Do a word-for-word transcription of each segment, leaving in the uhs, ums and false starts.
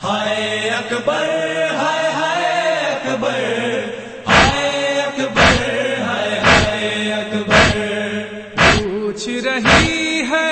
ہائے اکبر ہائے ہائے اکبر ہائے اکبر ہائے ہائے اکبر پوچھ رہی ہے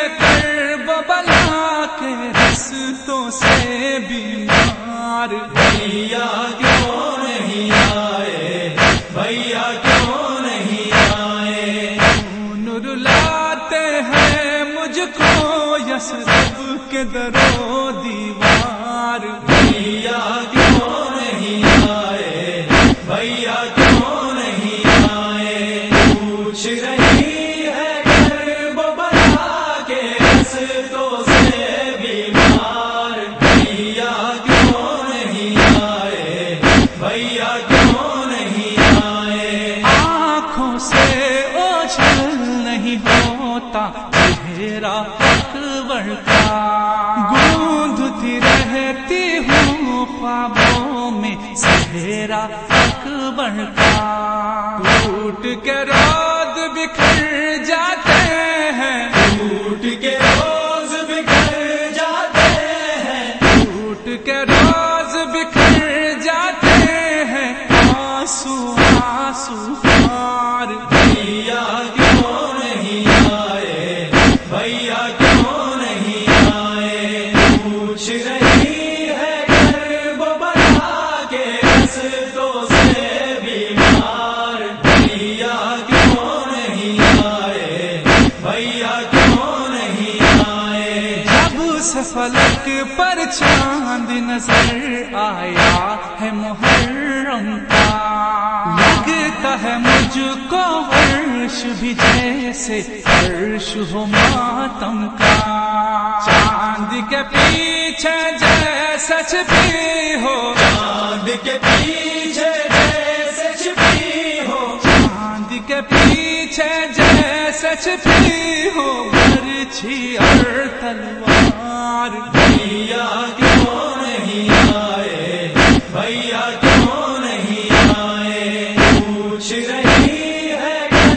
کربلا کے رستوں سے بیمار، بھیا کیوں نہیں آئے، بھیا کیوں نہیں آئے، نور لاتے ہیں مجھ کو یثرب کے در و دیوار، بھیا کیوں نہیں آئے، بھیا کیوں نہیں آئے، پوچھ رہی ہے کربلا کے رستوں سے بیمار، بھیا کیوں نہیں آئے، بھیا کیوں نہیں آئے، آنکھوں سے اوجھل نہیں ہوتا چہرہ اکبر کا، گونجتی رہتی ہوں خوابوں میں سہرا اکبر کا، ٹوٹ کے روز بکھر جاتے ہیں، ٹوٹ کے روز بکھر جاتے ہیں، ٹوٹ کے روز بکھر جاتے ہیں، آنسو آنسو ہار، بھیا کیوں نہیں آئے، بھیا کیوں نہیں آئے، پوچھ رہی ہے کربلا کے رستوں سے بیمار، بھیا کیوں نہیں آئے، بھیا کیوں نہیں آئے، جب سے فلک پر چاند نظر آیا ہے محرم کا، لگتا ہے مجھ کو عرش بھی جیسے عرش ہو ماتم کا، چاند کے پیچھے جیسے چھپی ہو، چاند کے پیچھے جیسے چھپی ہو، چاند کے پیچھے جیسے چھپی ہو برچھی اور تلوار، بھیا کیوں نہیں آئے، بھیا کیوں نہیں آئے، پوچھ رہی ہے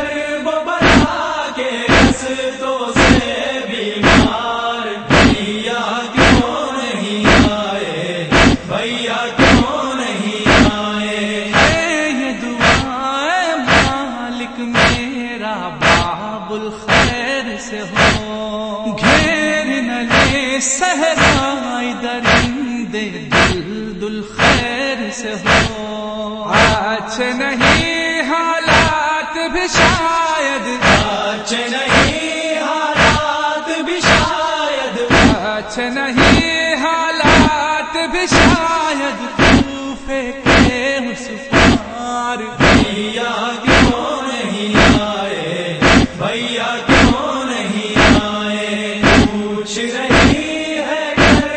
کربلا کے رستوں سے بیمار، بھیا کیوں نہیں آئے، بھیا کیوں نہیں آئے، اے یہ دعا مالک میرا باب الخیر سے ہو، گھیر نہ لے صحرائی درندے دل دل خیر سے ہو، اچھے نہیں حالات بھی شاید، اچھے نہیں حالات بھی شاید، اچھے نہیں حالات بھی شاید، کوفے کے اس پار، بھیا کیوں نہیں آئے، بھیا کیوں نہیں آئے، پوچھ رہی ہے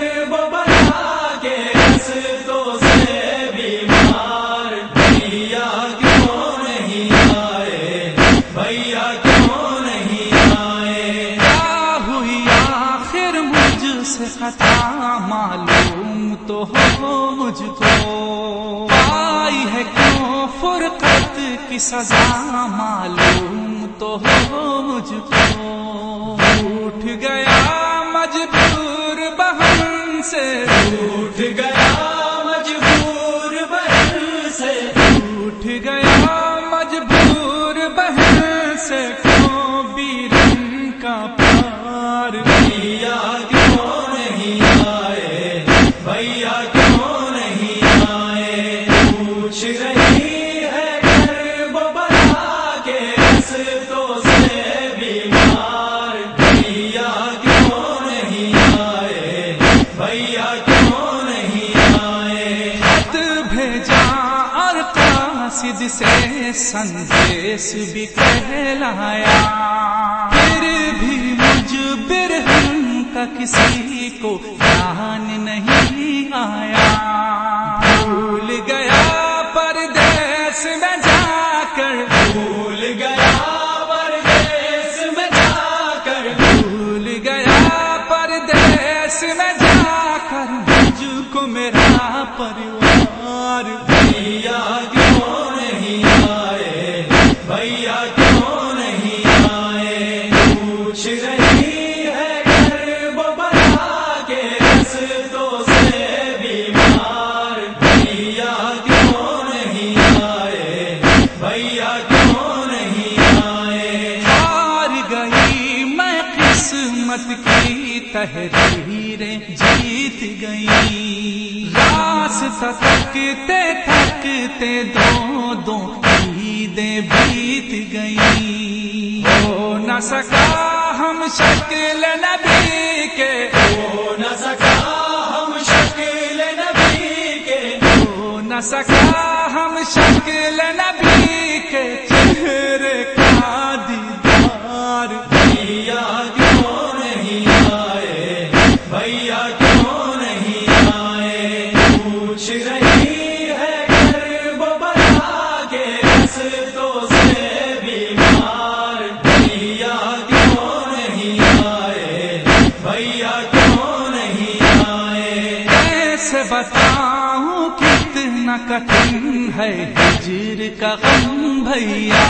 کربلا کے رستوں سے بیمار، بھیا کیوں نہیں آئے، بھیا کیوں نہیں آئے، کیا ہوئی آخر مجھ سے خطا معلوم تو ہو مجھ کو، آئی ہے کیوں فرقت کی سزا معلوم تو ہو مجھ کو، اٹھ گیا مجبور بہن سے، اٹھ گیا مجبور بہن سے، اٹھ گیا مجبور بہن سے، کیوں بیرن کا پیار، بھیا کیوں نہیں آئے، بھیا کیوں نہیں آئے، پوچھ رہی ہے کربلا کے رستوں سے بیمار، بھیا کیوں نہیں آئے، بھیا کیوں نہیں آئے، خط بھیجا اور قاصد سے سندیش بھی کہلایا، پھر بھی مجبر ہم کا کسی کو جان نہیں آیا، بھول گیا پردیس میں جا کر، بھول گیا پردیس میں جا کر، بھول گیا پردیس میں جا کر مجھ کو میرا پریوار، بھیا کیوں نہیں آئے، بھیا کیوں نہیں آئے، پوچھ رہی ہے کربلا کے رستوں سے بھی گئی، راستہ تھکتے تھکتے دو دو عیدیں بیت گئی، ہو نہ سکا ہم شکل نبی کے، ہو نہ سکا ہم شکل نبی کے، ہو نہ سکا ہم شکل نبی کے، چہرے کا دیدار، بھیا کیوں نہیں آئے، بھیا کیوں نہیں آئے، پوچھ رہی ہے کرب بلا کے رستوں سے بیمار، بھیا کیوں نہیں آئے، بھیا کیوں نہیں آئے، کیسے بتاؤں کتنا کٹھن ہے ہجر کا غم بھیا،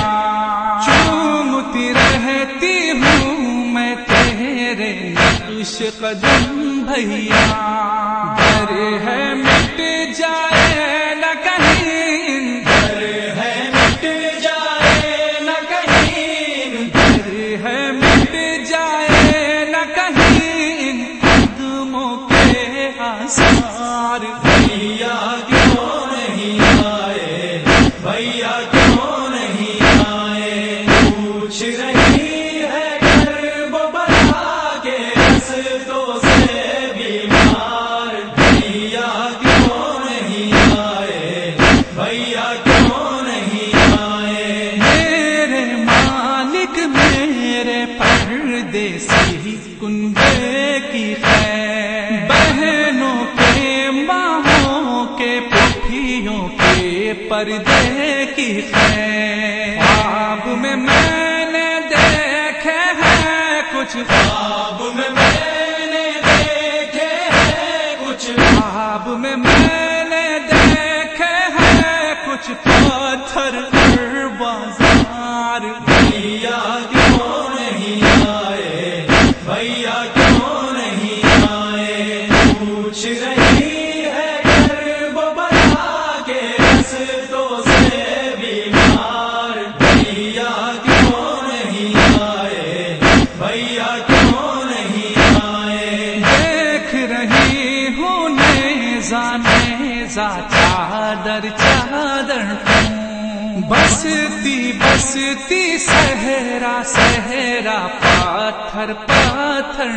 چومتی رہتی ہوں میں تیرے نقش قدم بھیا، ڈر ہے مٹ جائے نہ کہیں، ڈر ہے مٹ جائے نہ کہیں، ڈر ہے مٹ جائے نہ کہیں، قدموں کے آثار، بھیا کیوں نہیں آئے، بھیا کیوں نہیں آئے، پوچھ رہی ہے کرب بلا کے رستوں سے بیمار، بھیا کیوں نہیں آئے، بھیا کیوں نہیں آئے، میرے مالک میرے پردیسی کنبے کی خیر، بہنوں کے ماہوں کے پھوپھیوں کے پردے کی خیر، خواب میں میں نے دیکھے ہیں کچھ، خواب میں میں نے دیکھے ہیں کچھ، خواب میں میں نے دیکھے ہیں کچھ پتھر پر بازار، بھیا کیوں نہیں آئے، بھیا کیوں نہیں آئے، پوچھ رہی ہے کرب بلا کے رستوں سے بیمار، بھیا کیوں نہیں آئے، بھیا کیوں نہیں آئے، دیکھ رہی ہوں نیزا نیزا چادر چادر بستی بستی صحرا صحرا پاتھر پاتھر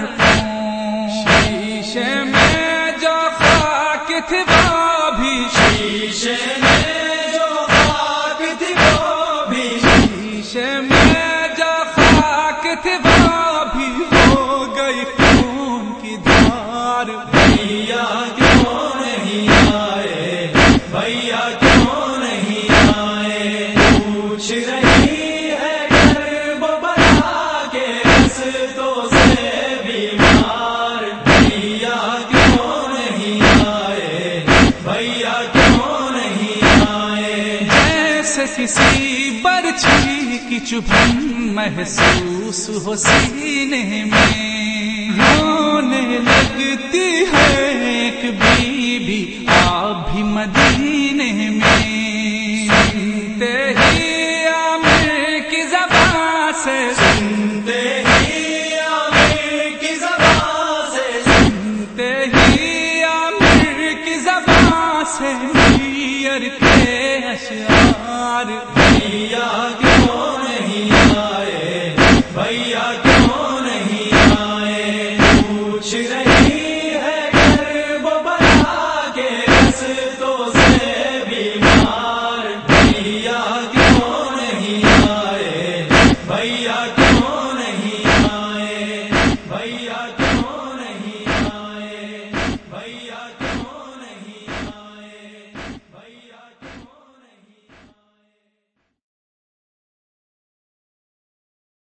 شیشے میں جو خاک تھی وہ بھی، شیشے میں جو خاک تھی وہ بھی، شیشے میں جو خاک تھی وہ بھی ہو گئی خون کی دھار، بھیا کیوں نہیں آئے، بھیا کیوں نہیں آئے، پوچھ رہی ہے کرب بلا کے رستوں سے بیمار، بھیا کیوں نہیں آئے، بھیا کیوں نہیں آئے، جیسے کسی برچھی کی چبھن محسوس ہو سینے میں، رونے لگتی ہے ایک بی بی آپ بھی مدینے میں، سنتے ہی عامر کی زبان سے، سنتے ہی عامر کی زبان سے، سنتے ہی عامر کی زبان سے، نیر کے اشعار، بھیا